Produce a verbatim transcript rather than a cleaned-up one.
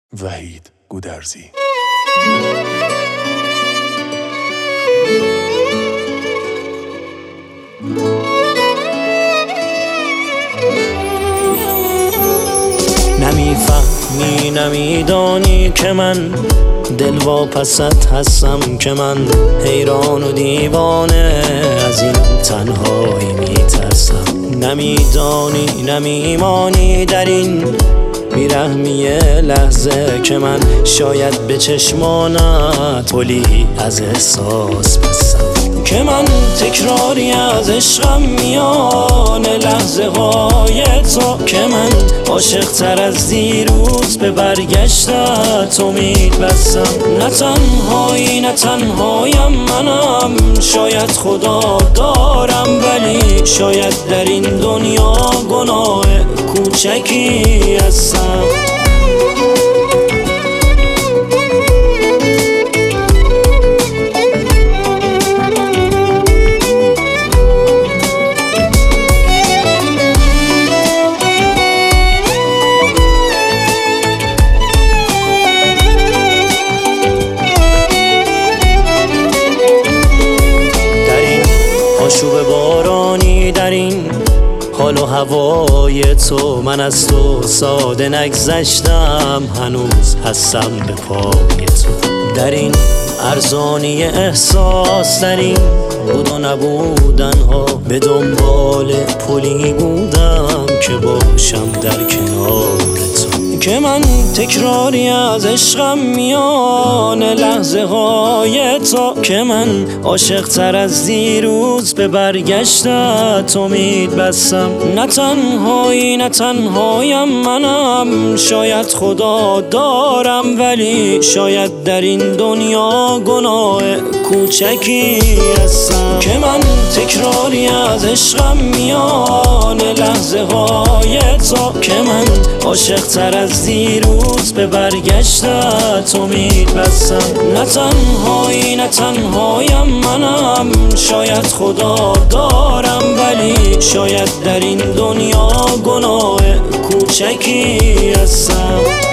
وحید گودرزی. نمیفهمی نمیدانی که من دل واپست هستم، که من حیران و دیوانه از این تنهایی میترسم. نمیدانی نمیمانی در این بیرحمی لحظه که من شاید به چشمانت پلی از احساس بستم، که من تکراری از عشقم میان لحظه های تو، که من عاشق تر از دیروز به برگشتت امید بستم. نه تنهایی نه تنهایم منم، شاید خدا دارم ولی شاید در این دنیا گناه کوچکی هستم. آشوب بارانی در این حال و هوای تو، من از تو ساده نگذشتم، هنوز هستم به پای تو. در این ارزانی احساس، در این بود و نبودن ها، به دنبال پلی بودم که باشم در کنار تو، که من تکراری از عشقم میان لحظه های تو، که من عاشق تر از دیروز به برگشتت امید بستم. نه تنهایی نه تنهایم منم، شاید خدا دارم ولی شاید در این دنیا گناه کوچکی هستم، که من تکراری از عشقم میان لحظه های تو، که من عاشق تر از دیروز به برگشتت امید بستم. نه تنهایی نه تنهایم منم، شاید خدا دارم ولی شاید در این دنیا گناه کوچکی هستم.